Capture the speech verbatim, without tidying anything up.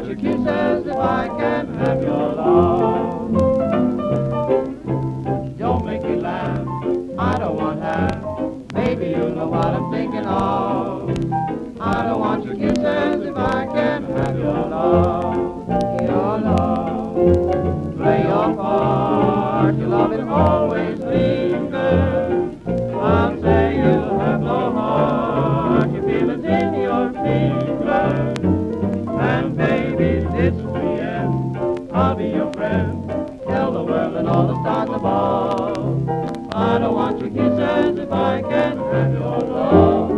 your kisses if I can have your love. Don't make me laugh, I don't want half. Baby, you know what I'm thinking of. I don't want your kisses if I can have your love. Your love, play your part, your love will always linger. I'll say you have no heart, you feel it in your fingers. And baby, this is the end, I'll be your friend. Tell the world and all the stars above. I don't want your kisses if I can have your love.